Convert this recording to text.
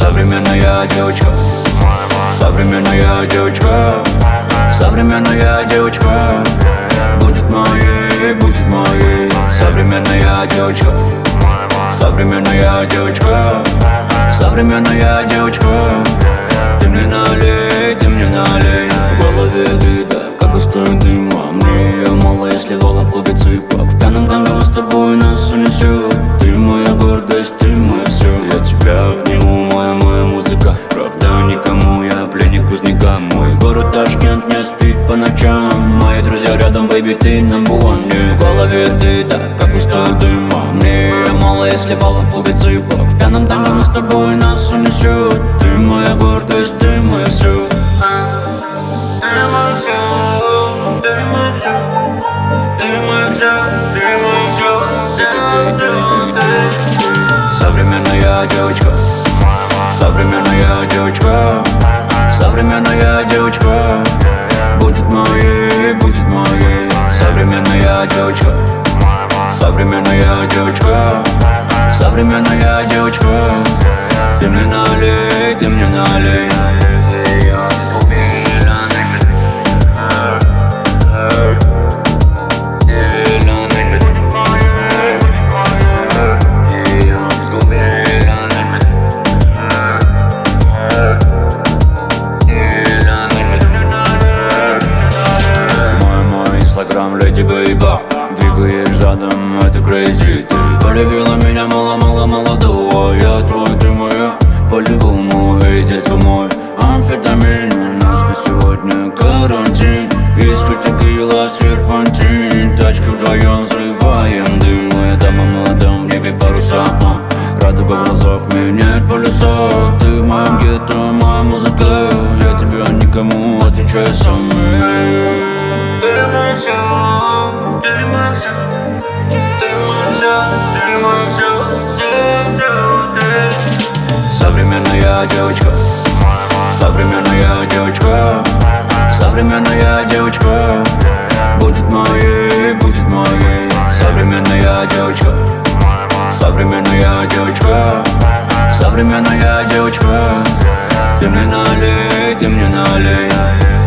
Современная девочка, современная девочка, современная девочка будет моей, будет моей. Современная девочка, современная девочка, современная девочка. Ты мне налей, ты мне налей. В голове ты так, как густой дым. А мне ее мало, если вола в клубе цыпок. В пьяном танго мы с тобой нас унесет. Ты моя гордость, ты мое все. Я тебя обниму, моя музыка. Правда никому, я пленник кузнека. Мой город Ташкент не спит по ночам. Мои друзья рядом, бэйби, ты number one. В голове ты так, как густой дым. А мне ее мало, если вола в клубе цыпок. В пьяном танго мы с тобой нас унесет. Ты моя гордость, ты мое все. Ты мое все, ты мое все, ты мое все, ты мое все, ты. Современная девочка, современная девочка, современная девочка будет моей, будет моей. Современная девочка, современная девочка, современная девочка. Ты мне налей, ты мне налей. Леди бейба, двигаешь задом, это crazy. Ты полюбила меня мало молодого. Я твой, ты моя, по-любому. Эй, детка мой, амфетамин. У нас на сегодня карантин. Виски, текила, серпантин. Тачку вдвоем взрываем дым. Моя дама молода, в небе паруса. Радуга в глазах меняет полюса. Ты в моем гетто, моя музыка. Я тебя никому отвечаю сам. Ты мое все, ты мое все, ты мое все, ты мое все, ты. Современная девочка, современная девочка, современная девочка будет моей, будет моей. Современная девочка, современная девочка, современная девочка. Ты мне налей, ты мне налей.